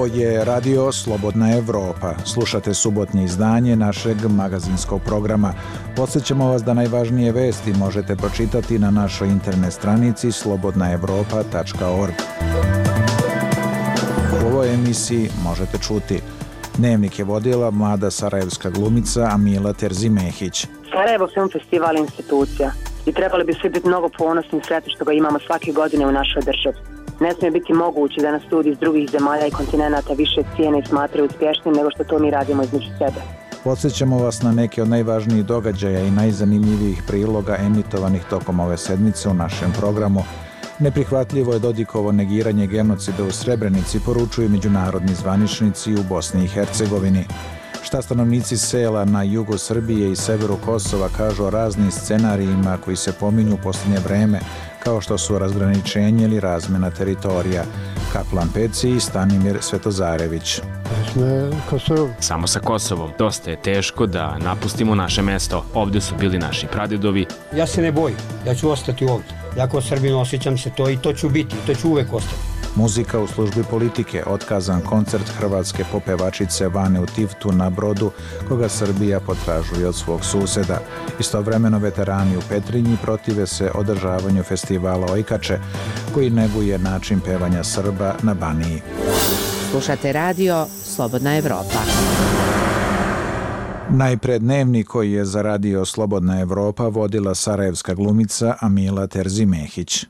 Ovo je Radio Slobodna Evropa. Slušate subotnje izdanje našeg magazinskog programa. Podsjećamo vas da najvažnije vesti možete pročitati na našoj internet stranici slobodnaevropa.org. U ovoj emisiji možete čuti: Dnevnik je vodila mlada sarajevska glumica Amila Terzimehić. Sarajevo Film Festival je institucija i trebali bi svi biti mnogo ponosni i sretni što ga imamo svake godine u našoj državi. Ne smije biti moguće da nas ljudi iz drugih zemalja i kontinenata više cijene i smatraju uspješnijim nego što to mi radimo između sebe. Podsjećamo vas na neke od najvažnijih događaja i najzanimljivijih priloga emitovanih tokom ove sedmice u našem programu. Neprihvatljivo je Dodikovo negiranje genocida u Srebrenici, poručuju međunarodni zvaničnici u Bosni i Hercegovini. Šta stanovnici sela na jugu Srbije i severu Kosova kažu o raznim scenarijima koji se pominju u posljednje vreme, kao što su razgraničenje ili razmjena teritorija. Kaplan Peci i Stanimir Svetozarević. Samo sa Kosovom. Dosta je teško da napustimo naše mesto. Ovdje su bili naši pradjedovi. Ja se ne bojim. Ja ću ostati ovdje. Ja kao Srbin osjećam se to i to ću biti. To ću uvek ostati. Muzika u službi politike. Otkazan koncert hrvatske popevačice Vane u Tivtu na Brodu, koga Srbija potražuje od svog suseda. Istovremeno veterani u Petrinji protive se održavanju festivala Ojkače, koji neguje način pevanja Srba na Baniji. Slušate radio Slobodna Evropa. Najpred Dnevnik koji je za radio Slobodna Evropa vodila sarajevska glumica Amila Terzimehić.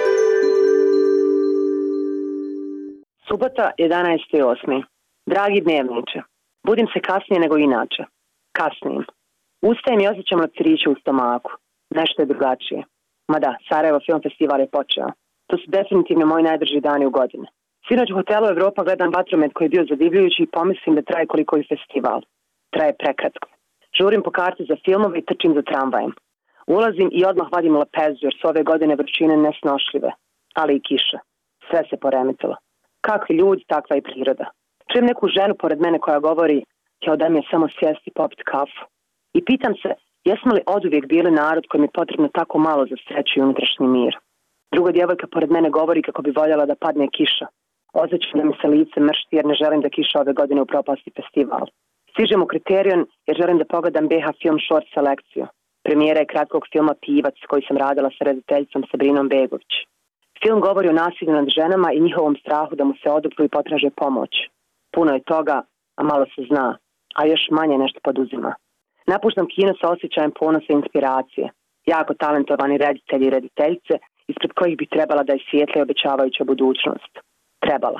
Subota, 11.8. Dragi Dnevniče, budim se kasnije nego inače. Kasnijem. Ustajem i osjećam leptiriće u stomaku. Nešto je drugačije. Ma da, Sarajevo Film Festival je počeo. To su definitivno moji najdrži dani u godini. Sinoć u hotelu Evropa gledam vatromet koji je bio zadivljujući i pomislim da traje koliko je festival. Traje prekratko. Žurim po karti za filmove i trčim za tramvajem. Ulazim i odmah vadim lepezu jer su ove godine vrućine nesnošljive. Ali i kiša. Sve se poremetilo. Kakvi ljudi, takva i priroda. Čujem neku ženu pored mene koja govori kao da mi je samo sjesti i popiti kafu. I pitam se, jesmo li oduvijek bili narod kojem je potrebno tako malo za sreću i unutrašnji mir. Druga djevojka pored mene govori kako bi voljela da padne kiša. Osjećam da mi se lice mršti jer ne želim da kiša ove godine upropasti festival. Stižem u Kriterion jer želim da pogledam BH Film Short selekciju. Premijera je kratkog filma Pivac koji sam radila sa rediteljicom Sabrinom Begović. Film govori o nasilju nad ženama i njihovom strahu da mu se odupru i potraže pomoć. Puno je toga, a malo se zna, a još manje nešto poduzima. Napuštam kino sa osjećajem ponosa i inspiracije. Jako talentovani reditelji i rediteljice ispred kojih bi trebala da je svijetla i obećavajuća budućnost. Trebala.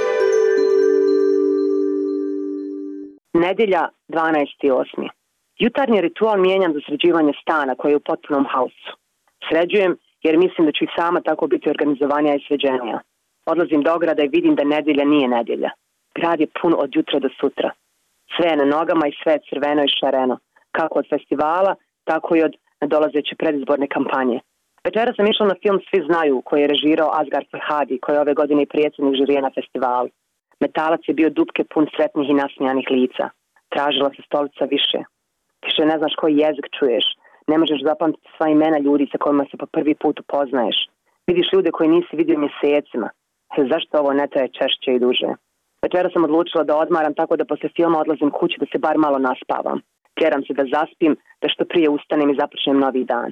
Nedjelja, 12.8. Jutarnji ritual mijenjam za sređivanje stana koji je u potpunom haosu. Sređujem jer mislim da ću i sama tako biti organizovanija i sređenija. Odlazim do grada i vidim da nedjelja nije nedjelja. Grad je pun od jutra do sutra. Sve je na nogama i sve je crveno i šareno. Kako od festivala, tako i od nadolazeće predizborne kampanje. Večera sam išla na film Svi znaju, koji je režirao Asghar Farhadi, koji je ove godine i predsjednik žirije na festivalu. Metalac je bio dupke pun sretnih i nasmijanih lica. Tražila se stolica više. Više ne znaš koji jezik čuješ. Ne možeš zapamtiti sva imena ljudi sa kojima se po prvi put upoznaješ. Vidiš ljude koje nisi vidio mjesecima. Zašto ovo ne traje češće i duže? Večera sam odlučila da odmaram tako da poslije filma odlazim kući da se bar malo naspavam. Tjeram se da zaspim, da što prije ustanem i započnem novi dan.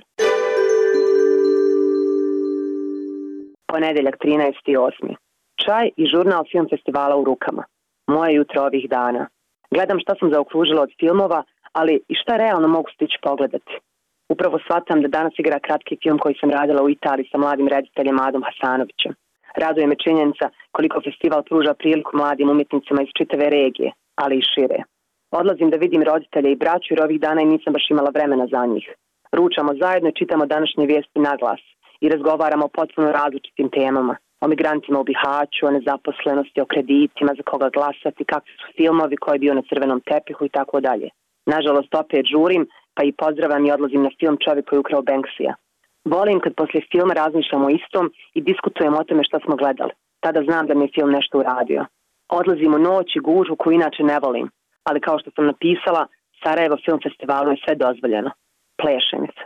Ponedjeljak, 13.8. Čaj i žurnal Film Festivala u rukama. Moje jutro ovih dana. Gledam šta sam zaokružila od filmova, ali i šta realno mogu stići pogledati. Upravo shvatam da danas igra kratki film koji sam radila u Italiji sa mladim rediteljem Adom Hasanovićem. Raduje me činjenica koliko festival pruža priliku mladim umjetnicima iz čitave regije, ali i šire. Odlazim da vidim roditelje i braću jer ovih dana i nisam baš imala vremena za njih. Ručamo zajedno i čitamo današnje vijesti na glas i razgovaramo o potpuno različitim temama. O migrantima u Bihaću, o nezaposlenosti, o kreditima, za koga glasati, kakvi su filmovi, koji je bio na crvenom tepihu i tako dalje. Nažalost, opet žurim, pa i pozdravam i odlazim na film Čovjek koji je ukrao Banksija. Volim kad poslije filma razmišljamo o istom i diskutujemo o tome što smo gledali. Tada znam da mi je film nešto uradio. Odlazim u noć i gužu koju inače ne volim, ali kao što sam napisala, Sarajevo Film Festivalu je sve dozvoljeno. Plešenica.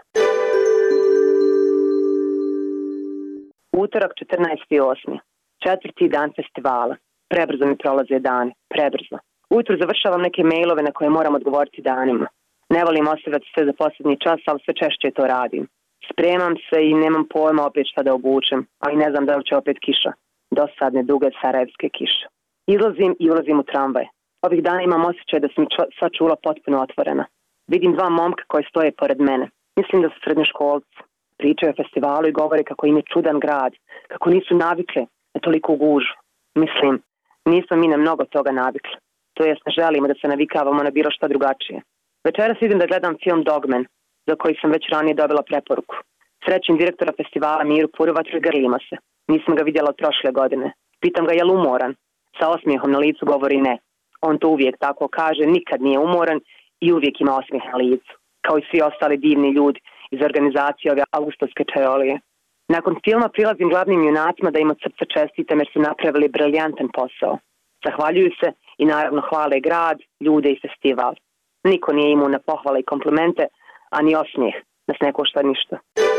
Utorak, 14.8. Četvrti dan festivala. Prebrzo mi prolaze dani, prebrzo. Ujutru završavam neke mailove na koje moram odgovoriti danima. Ne volim ostavljati sve za posljednji čas, ali sve češće to radim. Spremam se i nemam pojma opet šta da obučem, ali ne znam da li će opet kiša. Dosadne, duge sarajevske kiše. Izlazim i ulazim u tramvaj. Ovih dana imam osjećaj da sam sva čula potpuno otvorena. Vidim dva momka koji stoje pored mene. Mislim da su srednjoškolci. Pričaju o festivalu i govore kako im je čudan grad, kako nisu navikle na toliku gužu. Mislim, nismo mi na mnogo toga navikli. To jest ne želimo da se navikavamo na bilo šta drugačije. Večeras idem da gledam film Dogman, za koji sam već ranije dobila preporuku. Srećem direktora festivala Miru Purovaču i grlimo se. Nisam ga vidjela od prošle godine. Pitam ga je li umoran. Sa osmijehom na licu govori ne. On to uvijek tako kaže, nikad nije umoran i uvijek ima osmijeh na licu. Kao i svi ostali divni ljudi iz organizacije ove augustovske čajolije. Nakon filma prilazim glavnim junacima da im od srca čestitam jer su napravili briljantan posao. Zahvaljuju se i naravno hvale grad, ljude i festival. Niko nije imao na pohvale i komplimente, a ni osmijeh nas ne košta ništa.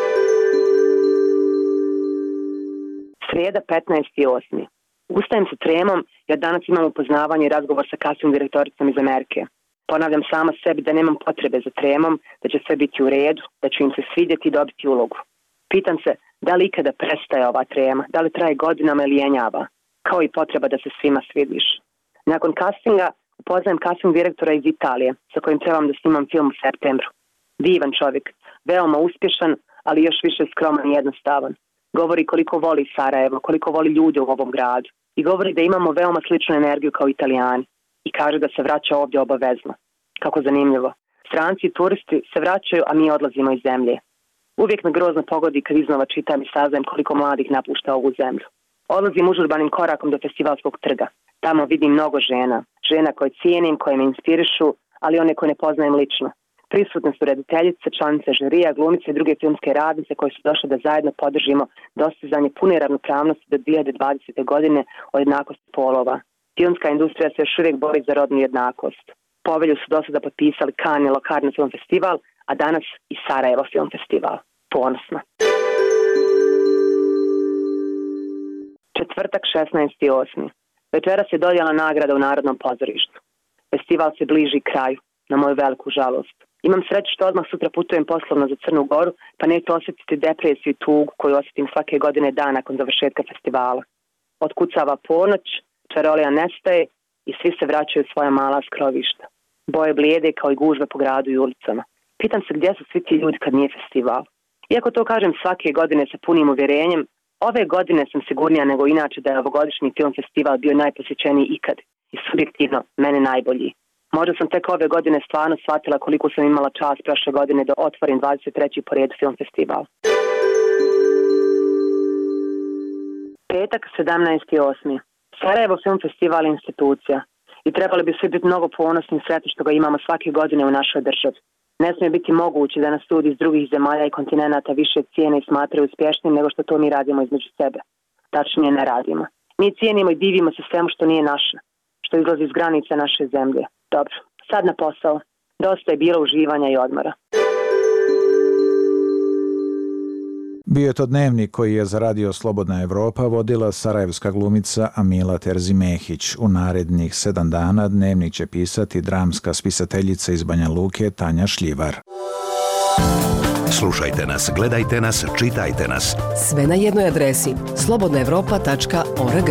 Srijeda 15.8. Ustajem sa tremom jer danas imam upoznavanje i razgovor sa casting direktoricom iz Amerike. Ponavljam sama sebi da nemam potrebe za tremom, da će sve biti u redu, da ću im se svidjeti i dobiti ulogu. Pitam se da li ikada prestaje ova trema, da li traje godinama ili jenjava, kao i potreba da se svima svidiš. Nakon castinga upoznajem casting direktora iz Italije, sa kojim trebam da snimam film u septembru. Divan čovjek, veoma uspješan, ali još više skroman i jednostavan. Govori koliko voli Sarajevo, koliko voli ljude u ovom gradu. I govori da imamo veoma sličnu energiju kao Italijani. I kaže da se vraća ovdje obavezno. Kako zanimljivo. Stranci i turisti se vraćaju, a mi odlazimo iz zemlje. Uvijek me grozno pogodi kad iznova čitam i saznajem koliko mladih napušta ovu zemlju. Odlazim užurbanim korakom do festivalskog trga. Tamo vidim mnogo žena. Žena koje cijenim, koje me inspirišu, ali one koje ne poznajem lično. Prisutne su rediteljice, članice žirija, glumice i druge filmske radnice koje su došle da zajedno podržimo dostizanje pune ravnopravnosti do 2020. godine o jednakosti polova. Filmska industrija se još uvijek bori za rodnu jednakost. Povelju su do sada potpisali Cannes i Locarno film festival, a danas i Sarajevo film festival. Ponosna. Četvrtak 16.8. Večeras je dodjela nagrada u Narodnom pozorištu. Festival se bliži kraju, na moju veliku žalost. Imam sreću što odmah sutra putujem poslovno za Crnu Goru, pa neću osjetiti depresiju i tugu koju osjetim svake godine dan nakon završetka festivala. Otkucava ponoć, čarolija nestaje i svi se vraćaju u svoja mala skrovišta. Boje blijede kao i gužve po gradu i ulicama. Pitam se gdje su svi ti ljudi kad nije festival. Iako to kažem svake godine sa punim uvjerenjem, ove godine sam sigurnija nego inače da je ovogodišnji film festival bio najposjećeniji ikad i subjektivno mene najbolji. Možda sam tek ove godine stvarno shvatila koliko sam imala čast prošle godine da otvorim 23. po redu film festival. Petak 17.8. Sarajevo film festival je institucija i trebali bi svi biti mnogo ponosni i sretni što ga imamo svake godine u našoj državi. Ne smije biti moguće da nas ljudi iz drugih zemalja i kontinenata više cijene i smatraju uspješnim nego što to mi radimo između sebe. Tačnije ne radimo. Mi cijenimo i divimo se svemu što nije naše, što izlazi iz granica naše zemlje. Dobro, sad na posao. Dosta je bilo uživanja i odmora. Bio je to dnevnik koji je za radio Slobodna Evropa vodila sarajevska glumica Amila Terzimehić. U narednih 7 dana dnevnik će pisati dramska spisateljica iz Banja Luke Tanja Šljivar. Slušajte nas, gledajte nas, čitajte nas. Sve na jednoj adresi slobodnaevropa.org.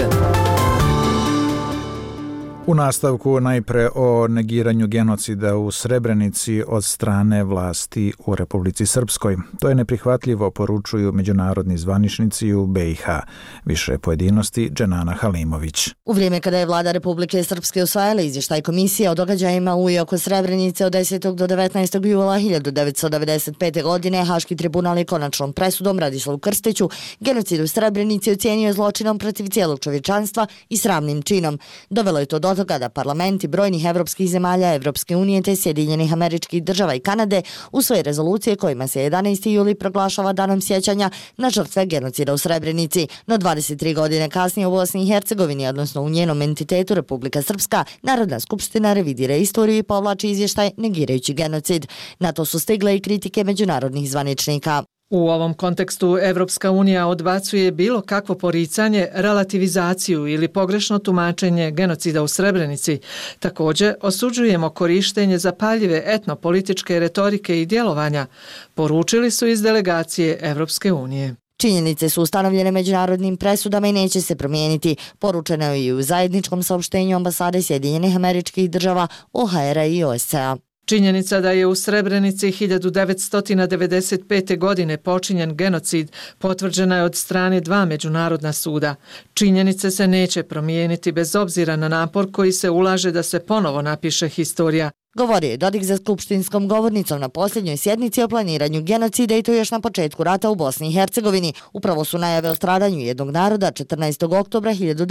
U nastavku najpre o negiranju genocida u Srebrenici od strane vlasti u Republici Srpskoj. To je neprihvatljivo, poručuju međunarodni zvaničnici u BiH. Više pojedinosti Dženana Halimović. U vrijeme kada je vlada Republike Srpske usvajala izvještaj komisije o događajima u i oko Srebrenice od 10. do 19. jula 1995. godine, Haški tribunal je konačnom presudom Radislavu Krstiću genocid u Srebrenici ocijenio zločinom protiv cijelog čovječanstva i sramnim činom. Dovelo je to do toga da parlamenti brojnih evropskih zemalja, Evropske unije te Sjedinjenih Američkih Država i Kanade usvoje rezolucije kojima se 11. juli proglašava danom sjećanja na žrtve genocida u Srebrenici. No 23 godine kasnije u Bosni i Hercegovini, odnosno u njenom entitetu Republika Srpska, Narodna skupština revidira istoriju i povlači izvještaj negirajući genocid. Na to su stigle i kritike međunarodnih zvaničnika. U ovom kontekstu Evropska unija odbacuje bilo kakvo poricanje, relativizaciju ili pogrešno tumačenje genocida u Srebrenici. Također osuđujemo korištenje zapaljive etnopolitičke retorike i djelovanja, poručili su iz delegacije Evropske unije. Činjenice su ustanovljene međunarodnim presudama i neće se promijeniti, poručeno je i u zajedničkom saopštenju ambasade Sjedinjenih Američkih Država, OHR-a i OSCE-a. Činjenica da je u Srebrenici 1995. godine počinjen genocid potvrđena je od strane 2 međunarodna suda. Činjenice se neće promijeniti bez obzira na napor koji se ulaže da se ponovo napiše historija. Govorio je Dodik za skupštinskom govornicom na posljednjoj sjednici o planiranju genocida i to još na početku rata u Bosni i Hercegovini. Upravo su najave o stradanju jednog naroda 14. oktobra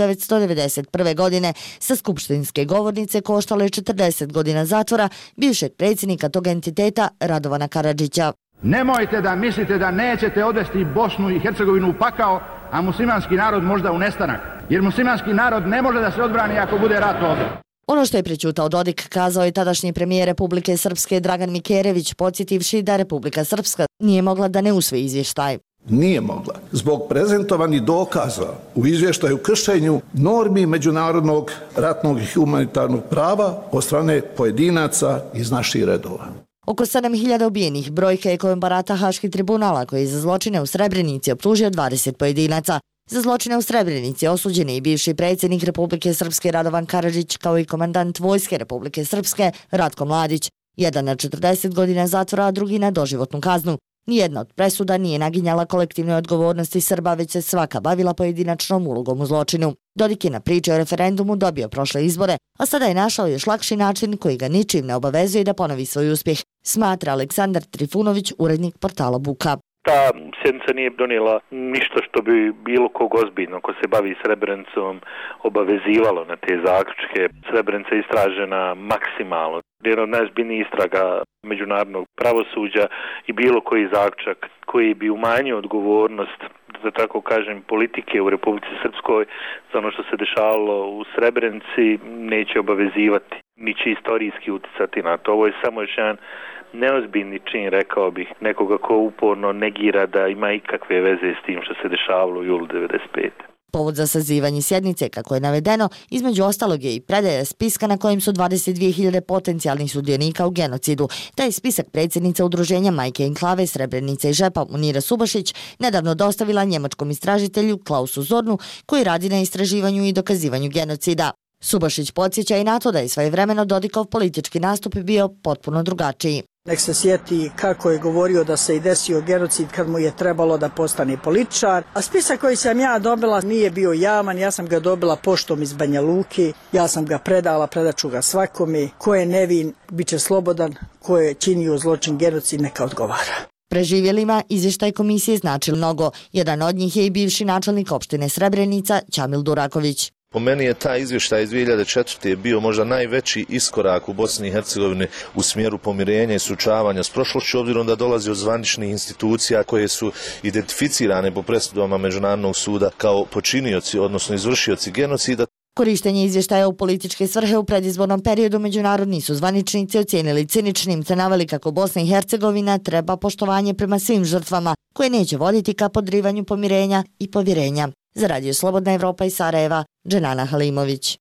1991. godine sa skupštinske govornice koštale 40 godina zatvora bivšeg predsjednika tog entiteta Radovana Karadžića. Nemojte da mislite da nećete odvesti Bosnu i Hercegovinu u pakao, a muslimanski narod možda u nestanak. Jer muslimanski narod ne može da se odbrani ako bude rat ovdje. Ono što je prečutao Dodik, kazao je tadašnji premijer Republike Srpske Dragan Mikerević, podsjetivši da Republika Srpska nije mogla da ne usvoji izvještaj. Nije mogla. Zbog prezentovanih dokaza u izvještaju kršenju normi međunarodnog ratnog i humanitarnog prava od strane pojedinaca iz naših redova. Oko 7.000 ubijenih brojke je kojom barata Haški tribunala koji je za zločine u Srebrenici optužio 20 pojedinaca. Za zločine u Srebrenici osuđen je i bivši predsjednik Republike Srpske Radovan Karadžić kao i komandant Vojske Republike Srpske Ratko Mladić. Jedan na 40 godina zatvora, a drugi na doživotnu kaznu. Nijedna od presuda nije naginjala kolektivnoj odgovornosti Srba, već se svaka bavila pojedinačnom ulogom u zločinu. Dodik je na priči o referendumu dobio prošle izbore, a sada je našao još lakši način koji ga ničim ne obavezuje da ponovi svoj uspjeh, smatra Aleksandar Trifunović, urednik portala Buka. Ta sjednica nije donijela ništa što bi bilo kog ozbiljno ko se bavi Srebrenicom obavezivalo na te zaključke. Srebrenica je istražena maksimalno. Jedna od najozbiljnijih istraga međunarodnog pravosuđa i bilo koji zaključak koji bi umanjio odgovornost, da tako kažem, politike u Republici Srpskoj za ono što se dešavalo u Srebrenici neće obavezivati, niće istorijski uticati na to. Ovo je samo još jedan neozbiljni čin, rekao bih, nekoga ko uporno negira da ima ikakve veze s tim što se dešavalo u julu 1995. Povod za sazivanje sjednice, kako je navedeno, između ostalog je i predaja spiska na kojem su 22.000 potencijalnih sudionika u genocidu. Taj spisak predsjednica udruženja Majke Enklave Srebrenice i Žepa Munira Subašić nedavno dostavila njemačkom istražitelju Klausu Zornu koji radi na istraživanju i dokazivanju genocida. Subašić podsjeća i na to da je svojevremeno Dodikov politički nastup bio potpuno drugačiji. Nek se sjeti kako je govorio da se i desio genocid kad mu je trebalo da postane političar. A spisak koji sam ja dobila nije bio javan, ja sam ga dobila poštom iz Banja Luke, ja sam ga predala, predaću ga svakome. Ko je nevin, bit će slobodan, ko je činio zločin genocid, neka odgovara. Preživjelima izvještaj komisije znači mnogo. Jedan od njih je i bivši načelnik opštine Srebrenica, Ćamil Duraković. Po meni je taj izvještaj iz 2004. bio možda najveći iskorak u Bosni i Hercegovini u smjeru pomirenja i suočavanja s prošlošću, obzirom da dolazi od zvaničnih institucija koje su identificirane po presudama Međunarodnog suda kao počinioci, odnosno izvršioci genocida. Korištenje izvještaja u političke svrhe u predizbornom periodu međunarodni su zvaničnici ocijenili ciničnim, te naveli kako Bosna i Hercegovina treba poštovanje prema svim žrtvama, koje neće voditi ka podrivanju pomirenja i povjerenja. Za Radio Slobodna Evropa iz Sarajeva, Dženana Halimović.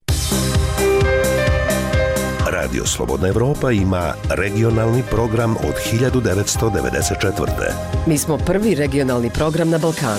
Radio Slobodna Evropa ima regionalni program od 1994. Mi smo prvi regionalni program na Balkanu.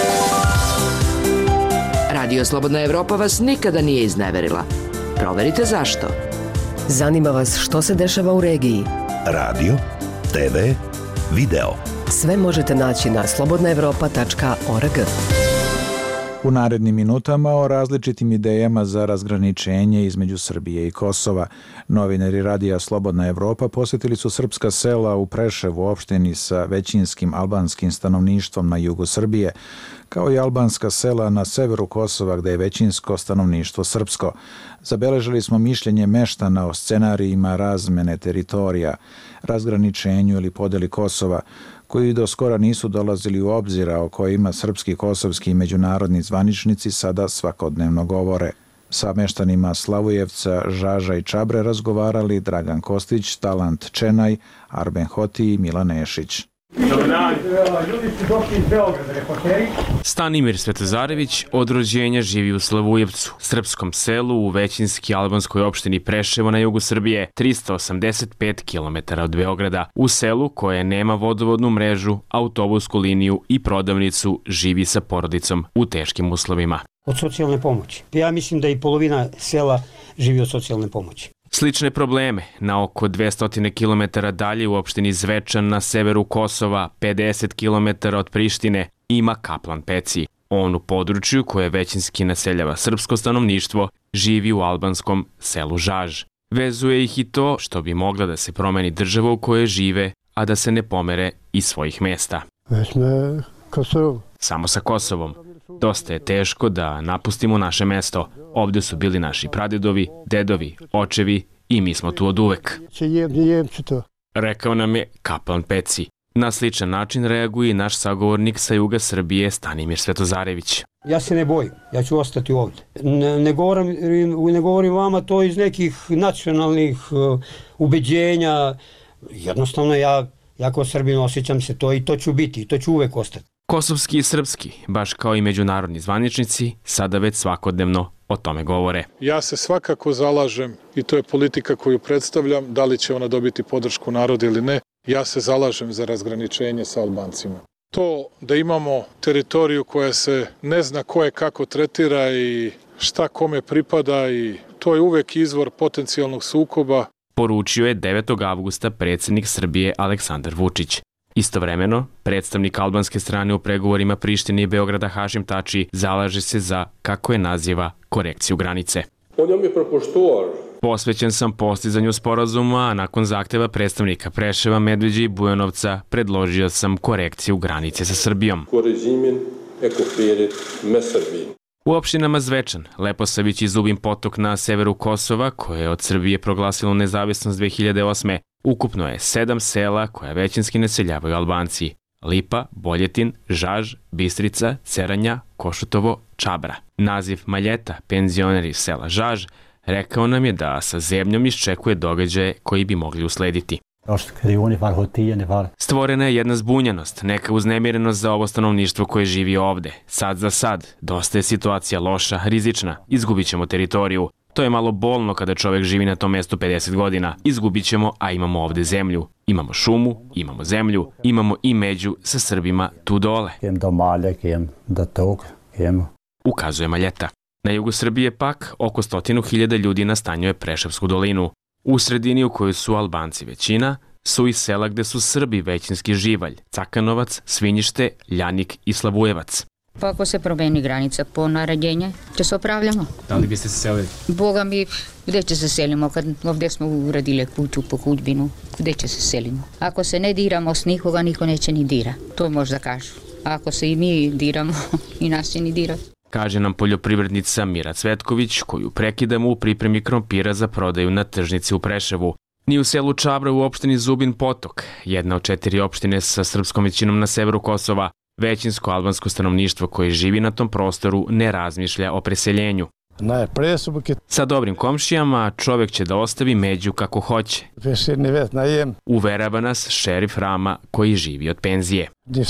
Radio Slobodna Evropa vas nikada nije izneverila. Proverite zašto. Zanima vas što se dešava u regiji. Radio, TV, video. Sve možete naći na slobodnaevropa.org. U narednim minutama o različitim idejama za razgraničenje između Srbije i Kosova. Novinari Radija Slobodna Evropa posjetili su srpska sela u Preševu, opštini sa većinskim albanskim stanovništvom na jugu Srbije, kao i albanska sela na severu Kosova gdje je većinsko stanovništvo srpsko. Zabeležili smo mišljenje meštana o scenarijima razmene teritorija, razgraničenju ili podeli Kosova, koji do skora nisu dolazili u obzir, a o kojima srpski, kosovski i međunarodni zvaničnici sada svakodnevno govore. Sa meštanima Slavujevca, Žaža i Čabre razgovarali Dragan Kostić, Talant Čenaj, Arben Hoti i Milan Nešić. Stanimir Svetozarević od rođenja živi u Slavujevcu, srpskom selu u većinski albanskoj opštini Preševo na jugu Srbije, 385 km od Beograda. U selu koje nema vodovodnu mrežu, autobusku liniju i prodavnicu, živi sa porodicom u teškim uslovima. Od socijalne pomoći. Ja mislim da i polovina sela živi od socijalne pomoći. Slične probleme na oko 200 km dalje u opštini Zvečan na severu Kosova, 50 km od Prištine, ima Kaplan Peci. On u području koje većinski naseljava srpsko stanovništvo živi u albanskom selu Žaž. Vezuje ih i to što bi mogla da se promeni država u kojoj žive, a da se ne pomere iz svojih mesta. Samo sa Kosovom. Dosta je teško da napustimo naše mesto. Ovdje su bili naši pradedovi, dedovi, očevi i mi smo tu od uvek. Rekao nam je Kaplan Peci. Na sličan način reaguje i naš sagovornik sa juga Srbije Stanimir Svetozarević. Ja se ne bojim, ja ću ostati ovdje. Ne govorim vama to iz nekih nacionalnih ubeđenja. Jednostavno ja kao Srbin osjećam se to i to ću biti i to ću uvek ostati. Kosovski i srpski, baš kao i međunarodni zvaničnici, sada već svakodnevno o tome govore. Ja se svakako zalažem, i to je politika koju predstavljam, da li će ona dobiti podršku naroda ili ne, ja se zalažem za razgraničenje sa Albancima. To da imamo teritoriju koja se ne zna ko je kako tretira i šta kome pripada, i to je uvek izvor potencijalnog sukoba. Poručio je 9. avgusta predsjednik Srbije Aleksandar Vučić. Istovremeno, predstavnik albanske strane u pregovorima Prištine i Beograda Hašim Tači zalaže se za, kako je naziva, korekciju granice. Posvećen sam postizanju sporazuma, a nakon zahteva predstavnika Preševa, Medveđe i Bujanovca predložio sam korekciju granice sa Srbijom. U opštinama Zvečan, Leposavić i Zubin Potok na severu Kosova, koje je od Srbije proglasilo nezavisnost 2008. Ukupno je 7 sela koja većinski naseljavaju Albanci. Lipa, Boljetin, Žaž, Bistrica, Ceranja, Košutovo, Čabra. Naziv Maljeta, penzioner iz sela Žaž, rekao nam je da sa zemljom iščekuje događaje koji bi mogli uslediti. Stvorena je jedna zbunjenost, neka uznemirenost za ovo stanovništvo koje živi ovde. Sad za sad, dosta je situacija loša, rizična, izgubit ćemo teritoriju. To je malo bolno kada čovjek živi na tom mjestu 50 godina. Izgubit ćemo, a imamo ovde zemlju. Imamo šumu, imamo zemlju, imamo i među sa Srbima tu dole. Ukazuje Maljeta. Na jugu Srbije pak oko 100.000 ljudi nastanjuje Preševsku dolinu. U sredini u kojoj su Albanci većina, su i sela gde su Srbi većinski živalj, Cakanovac, Svinjište, Ljanik i Slavujevac. Pa ako se promeni granica po naređenje, će se opravljamo. Da li biste se selili? Boga mi, gde će se selimo? Kad ovdje smo uradili kuću po hudbinu, gde će se selimo? Ako se ne diramo s nikoga, niko neće ni dira. To možda kažu. A ako se i mi diramo, i nas će ni dirati. Kaže nam poljoprivrednica Mira Cvetković, koju prekidamo u pripremi krompira za prodaju na tržnici u Preševu. Ni u selu Čabra u opštini Zubin Potok, jedna od 4 opštine sa srpskom većinom na severu Kosova, većinsko albansko stanovništvo koje živi na tom prostoru ne razmišlja o preseljenju. Sa dobrim komšijama čovjek će da ostavi među kako hoće. Uverava nas šerif Rama koji živi od penzije.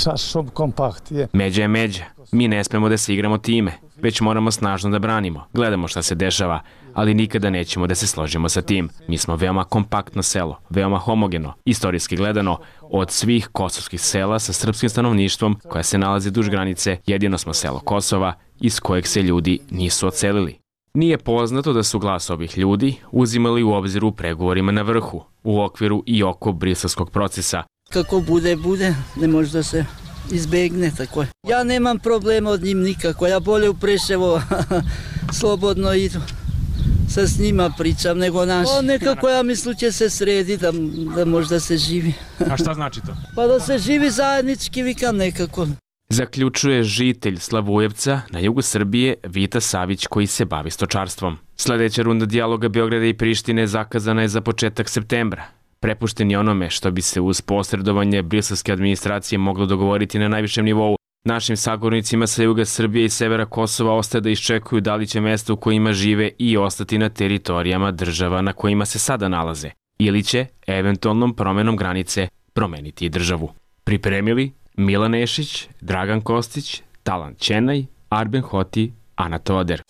Međa je međa. Mi ne smemo da se igramo time, već moramo snažno da branimo. Gledamo šta se dešava, ali nikada nećemo da se složimo sa tim. Mi smo veoma kompaktno selo, veoma homogeno, istorijski gledano. Od svih kosovskih sela sa srpskim stanovništvom koja se nalazi duž granice, jedino smo selo Kosova iz kojeg se ljudi nisu odselili. Nije poznato da su glas ovih ljudi uzimali u obzir u pregovorima na vrhu, u okviru i oko briselskog procesa. Kako bude, ne može da se izbegne tako. Ja nemam problema od njim nikako, ja bolje u Preševo slobodno idu. Sa s njima pričam nego naši. Nekako ja mislim će se sredi da možda se živi. A šta znači to? Pa da se živi zajednički, vikam nekako. Zaključuje žitelj Slavujevca na jugu Srbije Vita Savić koji se bavi stočarstvom. Sljedeća runda dijaloga Beograda i Prištine zakazana je za početak septembra. Prepušten je onome što bi se uz posredovanje briselske administracije moglo dogovoriti na najvišem nivou. Našim sagovornicima sa juga Srbije i severa Kosova ostaje da iščekuju da li će mesta u kojima žive i ostati na teritorijama država na kojima se sada nalaze, ili će, eventualnom promenom granice, promeniti i državu. Pripremili Milan Nešić, Dragan Kostić, Talan Čenaj, Arben Hoti, Ana Toder.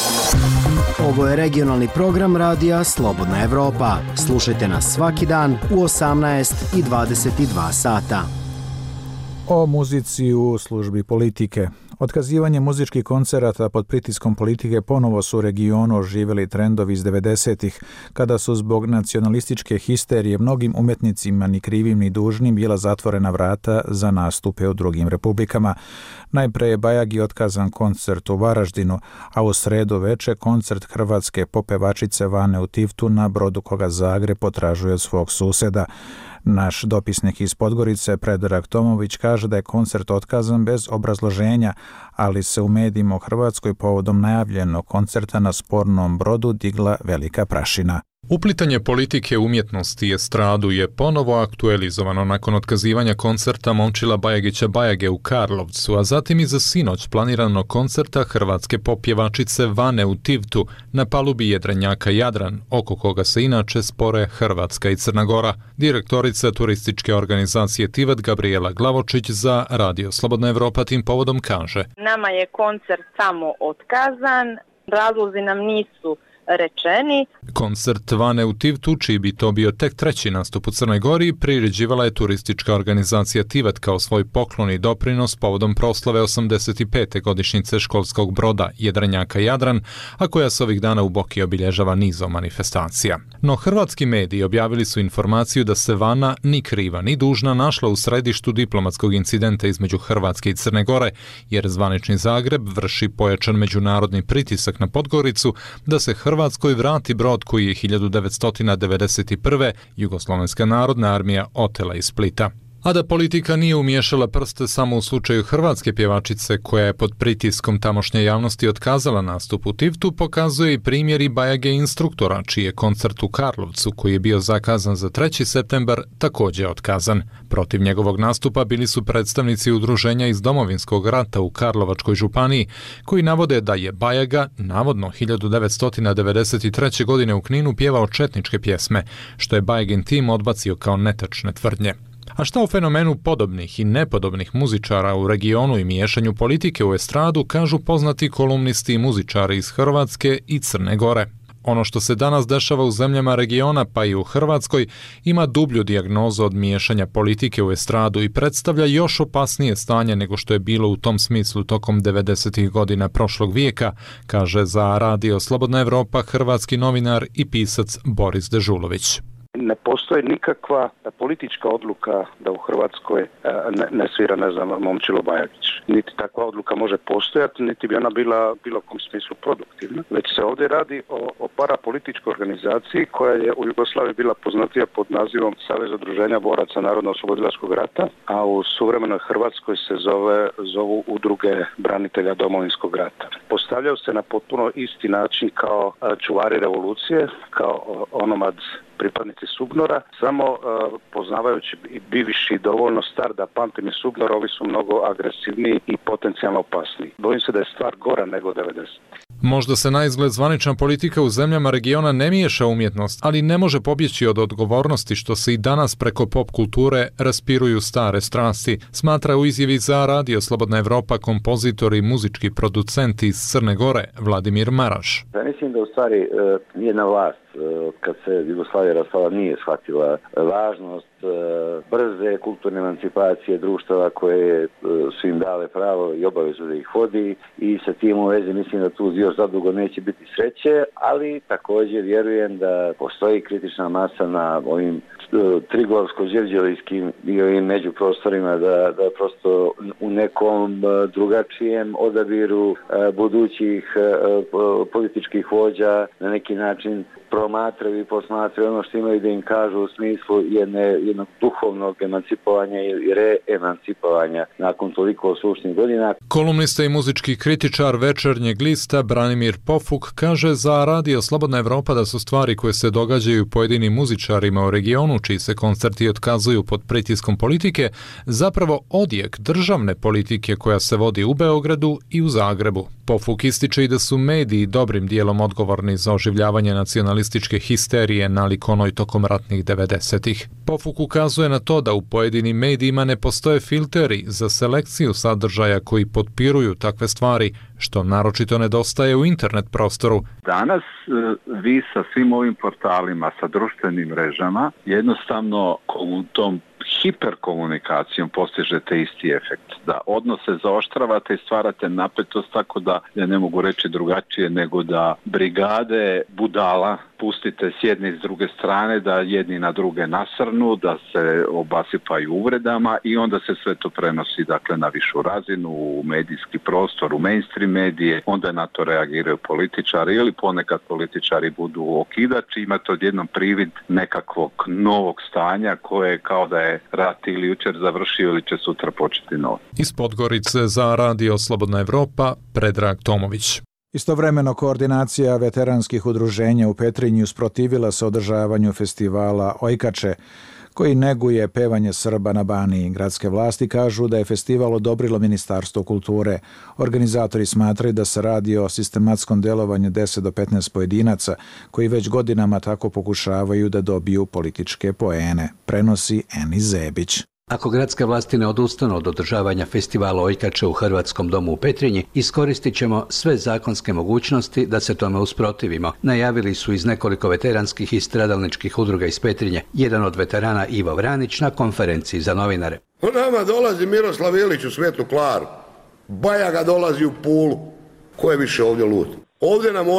Ovo je regionalni program radija Slobodna Evropa. Slušajte nas svaki dan u 18 i 22 sata. O muzici u službi politike. Otkazivanje muzičkih koncerata pod pritiskom politike ponovo su u regionu oživjeli trendovi iz 90-ih, kada su zbog nacionalističke histerije mnogim umjetnicima ni krivim ni dužnim bila zatvorena vrata za nastupe u drugim republikama. Najpre je Bajagi otkazan koncert u Varaždinu, a u sredu veče koncert hrvatske popevačice Vane u Tivtu na brodu koga Zagreb potražuje od svog suseda. Naš dopisnik iz Podgorice, Predrag Tomović, kaže da je koncert otkazan bez obrazloženja, ali se u medijima u Hrvatskoj povodom najavljenog koncerta na spornom brodu digla velika prašina. Uplitanje politike, umjetnosti i estradu je ponovo aktualizovano nakon otkazivanja koncerta Momčila Bajagića Bajage u Karlovcu, a zatim i za sinoć planiranog koncerta hrvatske popjevačice Vane u Tivtu na palubi jedrenjaka Jadran, oko koga se inače spore Hrvatska i Crna Gora. Direktorica turističke organizacije Tivat Gabriela Glavočić za Radio Slobodna Evropa tim povodom kaže: Nama je koncert samo otkazan, razlozi nam nisu rečeni. Koncert Vane u Tivtu, čiji bi to bio tek treći nastup u Crnoj Gori, priređivala je turistička organizacija Tivat kao svoj poklon i doprinos povodom proslave 85. godišnjice školskog broda jedrenjaka Jadran, a koja se ovih dana u Boki obilježava nizom manifestacija. No hrvatski mediji objavili su informaciju da se Vana ni kriva ni dužna našla u središtu diplomatskog incidenta između Hrvatske i Crne Gore, jer zvanični Zagreb vrši pojačan međunarodni pritisak na Podgoricu da se Hrvatskoj vrati brod koji je 1991. Jugoslovenska narodna armija otela iz Splita. A da politika nije umiješala prste samo u slučaju hrvatske pjevačice koja je pod pritiskom tamošnje javnosti otkazala nastup u Tivtu, pokazuje i primjeri Bajage instruktora, čiji je koncert u Karlovcu, koji je bio zakazan za 3. septembar, također otkazan. Protiv njegovog nastupa bili su predstavnici udruženja iz Domovinskog rata u Karlovačkoj županiji, koji navode da je Bajaga, navodno 1993. godine u Kninu pjevao četničke pjesme, što je Bajagin tim odbacio kao netačne tvrdnje. A šta o fenomenu podobnih i nepodobnih muzičara u regionu i miješanju politike u estradu kažu poznati kolumnisti i muzičari iz Hrvatske i Crne Gore? Ono što se danas dešava u zemljama regiona, pa i u Hrvatskoj, ima dublju dijagnozu od miješanja politike u estradu i predstavlja još opasnije stanje nego što je bilo u tom smislu tokom 90. godina prošlog vijeka, kaže za Radio Slobodna Evropa hrvatski novinar i pisac Boris Dežulović. Ne postoji nikakva politička odluka da u Hrvatskoj ne svira, Momčilo Bajagić. Niti takva odluka može postojati, niti bi ona bila bilo kom smislu produktivna. Već se ovdje radi o parapolitičkoj organizaciji koja je u Jugoslaviji bila poznatija pod nazivom Savez udruženja boraca Narodno-oslobodilačkog rata, a u suvremenoj Hrvatskoj se zovu udruge branitelja Domovinskog rata. Postavljaju se na potpuno isti način kao čuvari revolucije, kao onomad pripadnici Subnora, samo poznavajući i bivši dovoljno star da pamtim i Subnor, ovi su mnogo agresivniji i potencijalno opasniji. Bojim se da je stvar gora nego 90. Možda se na izgled zvanična politika u zemljama regiona ne miješa umjetnost, ali ne može pobjeći od odgovornosti što se i danas preko pop kulture raspiruju stare strasti, smatra u izjavi za Radio Slobodna Evropa kompozitor i muzički producent iz Crne Gore Vladimir Maraš. Ja mislim da u stvari jedna vlast kad se Jugoslavija rastala nije shvatila važnost brze kulturne emancipacije društava koje su im dale pravo i obavezu da ih vodi i sa tim u vezi mislim da tu još zadugo neće biti sreće, ali također vjerujem da postoji kritična masa na ovim Triglavsko-đevđelijskim i ovim međuprostorima da prosto u nekom drugačijem odabiru budućih političkih vođa na neki način promatraju i posmatraju ono što imaju da im kažu u smislu jednog duhovnog emancipovanja i reemancipovanja nakon toliko sušnih godina. Kolumnista i muzički kritičar Večernjeg lista Branimir Pofuk kaže za Radio Slobodna Evropa da su stvari koje se događaju pojedinim muzičarima u regionu, čiji se koncerti otkazuju pod pritiskom politike, zapravo odjek državne politike koja se vodi u Beogradu i u Zagrebu. Pofuk ističe i da su mediji dobrim dijelom odgovorni za oživljavanje nacionalističkih nacionalističke histerije nalik onoj tokom ratnih 90-ih. Pofuk ukazuje na to da u pojedinim medijima ne postoje filteri za selekciju sadržaja koji potpiruju takve stvari, što naročito nedostaje u internet prostoru. Danas vi sa svim ovim portalima, sa društvenim mrežama, jednostavno tom hiperkomunikacijom postižete isti efekt. Da odnose zaoštravate i stvarate napetost, tako da, ja ne mogu reći drugačije, nego da brigade budala pustite s jedne i s druge strane, da jedni na druge nasrnu, da se obasipaju uvredama i onda se sve to prenosi dakle na višu razinu, u medijski prostor, u mainstream medije, onda na to reagiraju političari ili ponekad političari budu okidači, imate odjednom privid nekakvog novog stanja koje kao da je rat ili jučer završio ili će sutra početi novo. Iz Podgorice za Radio Slobodna Evropa, Predrag Tomović. Istovremeno, koordinacija veteranskih udruženja u Petrinji usprotivila se održavanju festivala Ojkače, koji neguje pevanje Srba na Baniji. Gradske vlasti kažu da je festival odobrilo Ministarstvo kulture. Organizatori smatraju da se radi o sistematskom delovanju 10 do 15 pojedinaca koji već godinama tako pokušavaju da dobiju političke poene, prenosi Eni Zebić. Ako gradske vlasti ne odustanu od održavanja festivala Ojkače u Hrvatskom domu u Petrinji, iskoristit ćemo sve zakonske mogućnosti da se tome usprotivimo, najavili su iz nekoliko veteranskih i stradalničkih udruga iz Petrinje, jedan od veterana Ivo Vranić na konferenciji za novinare. U nama dolazi Miroslav Ilić u Svetu Klaru, Bajaga dolazi u Pulu, ko je više ovdje lud? Ovdje nam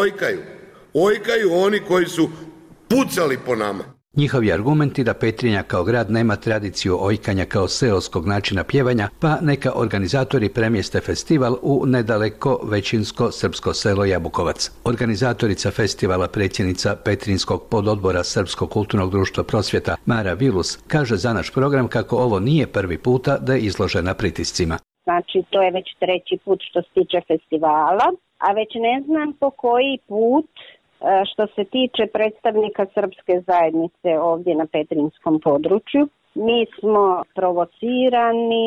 ojkaju oni koji su pucali po nama. Njihovi argumenti da Petrinja kao grad nema tradiciju ojkanja kao seoskog načina pjevanja, pa neka organizatori premjeste festival u nedaleko većinsko srpsko selo Jabukovac. Organizatorica festivala, predsjednica Petrinjskog pododbora Srpskog kulturnog društva Prosvjeta Mara Vilus, kaže za naš program kako ovo nije prvi puta da je izložena pritiscima. Znači, to je već treći put što se tiče festivala, a već ne znam po koji put što se tiče predstavnika srpske zajednice ovdje na petrinjskom području. Mi smo provocirani,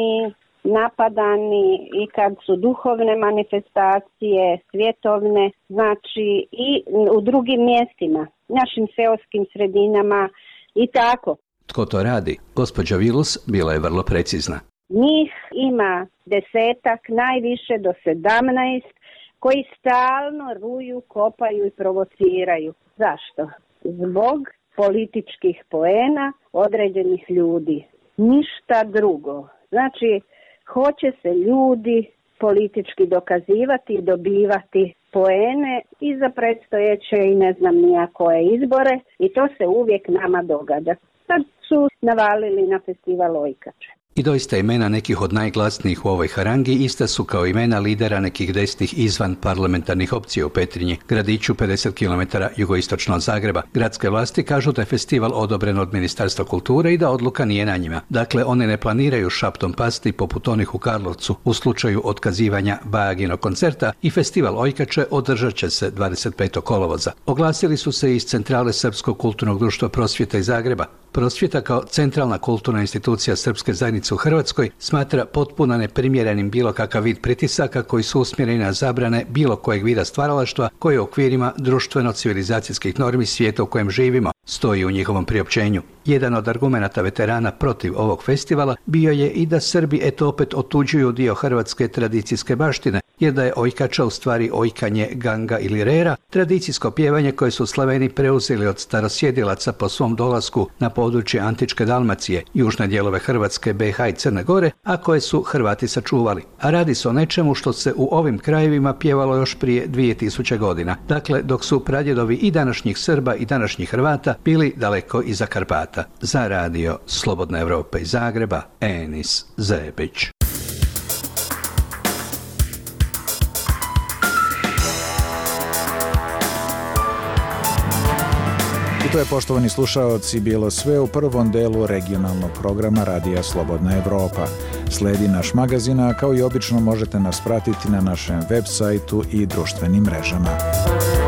napadani i kad su duhovne manifestacije, svjetovne, znači i u drugim mjestima, našim seoskim sredinama i tako. Tko to radi? Gospođa Vilus bila je vrlo precizna. Njih ima 10, najviše do 17, koji stalno ruju, kopaju i provociraju. Zašto? Zbog političkih poena određenih ljudi. Ništa drugo. Znači, hoće se ljudi politički dokazivati i dobivati poene i za predstojeće i ne znam nija koje izbore i to se uvijek nama događa. Sad su navalili na festival Ojkače. I doista imena nekih od najglasnijih u ovoj harangi ista su kao imena lidera nekih desnih izvan parlamentarnih opcija u Petrinji, gradiću 50 km jugoistočno od Zagreba. Gradske vlasti kažu da je festival odobren od Ministarstva kulture i da odluka nije na njima. Dakle, one ne planiraju šaptom pasti poput onih u Karlovcu u slučaju otkazivanja Bajaginog koncerta i festival Ojkače održat će se 25. kolovoza. Oglasili su se iz centrale Srpskog kulturnog društva Prosvjeta iz Zagreba. Prosvjeta kao centralna kulturna institucija srpske zajednice u Hrvatskoj smatra potpuno neprimjerenim bilo kakav vid pritisaka koji su usmjereni na zabrane bilo kojeg vida stvaralaštva koji je u okvirima društveno-civilizacijskih normi svijeta u kojem živimo, stoji u njihovom priopćenju. Jedan od argumenata veterana protiv ovog festivala bio je i da Srbi eto opet otuđuju dio hrvatske tradicijske baštine, jer da je Ojkača u stvari ojkanje ganga ili rera, tradicijsko pjevanje koje su Slaveni preuzeli od starosjedilaca po svom dolasku na područje antičke Dalmacije, južne dijelove Hrvatske, BiH i Crne Gore, a koje su Hrvati sačuvali. A radi se o nečemu što se u ovim krajevima pjevalo još prije 2000 godina. Dakle, dok su pradjedovi i današnjih Srba i današnjih Hrvata bili daleko iza Karpata. Za Radio Slobodna Evropa iz Zagreba, Enis Zebić. I to je, poštovani slušaoci, bilo sve u prvom delu regionalnog programa Radija Slobodna Evropa. Sledi naš magazin, a kao i obično možete nas pratiti na našem web sajtu i društvenim mrežama.